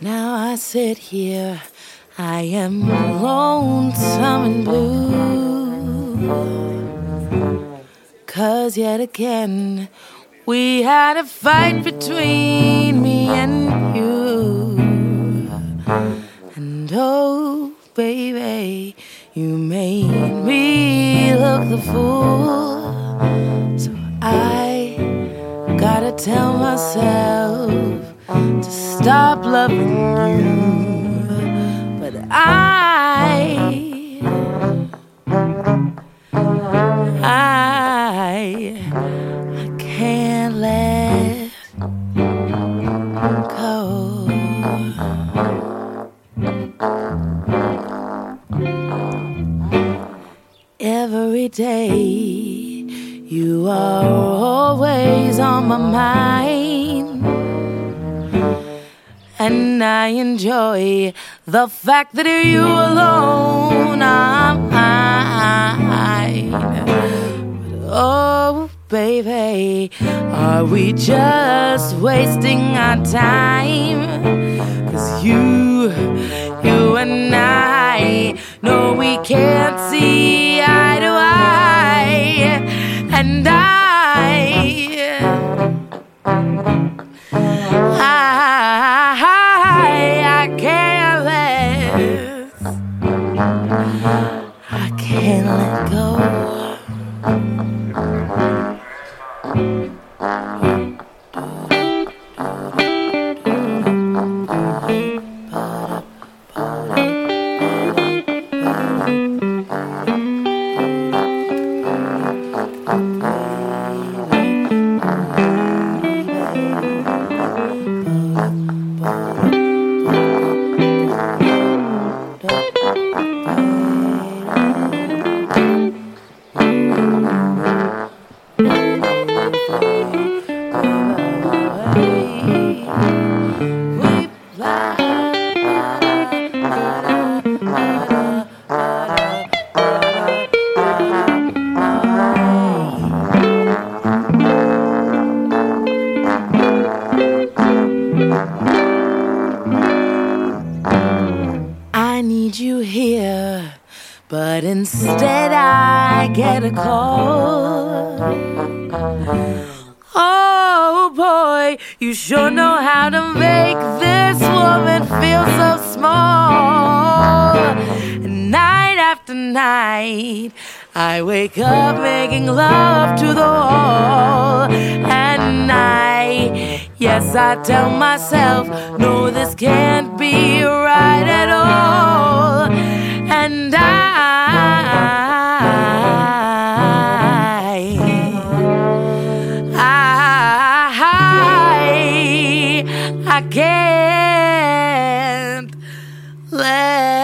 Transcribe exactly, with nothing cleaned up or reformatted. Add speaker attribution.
Speaker 1: Now I sit here, I am lonesome and blue, 'cause yet again we had a fight between me and you. And oh baby, you made me look the fool. So I gotta tell myself to stop loving you, but I, I, I can't let go. Every day you are always on my mind, and I enjoy the fact that you alone are mine. But oh baby, are we just wasting our time? 'Cause you, you and I know we can't see eye to eye. And I, I, I can't let, I can't let go. I need you here, but instead I get a call. Oh boy, you sure know how to make this woman feel so small. And night after night, I wake up making love to the wall. And I, yes, I tell myself, no, this can't be right at all. And I, I, I can't let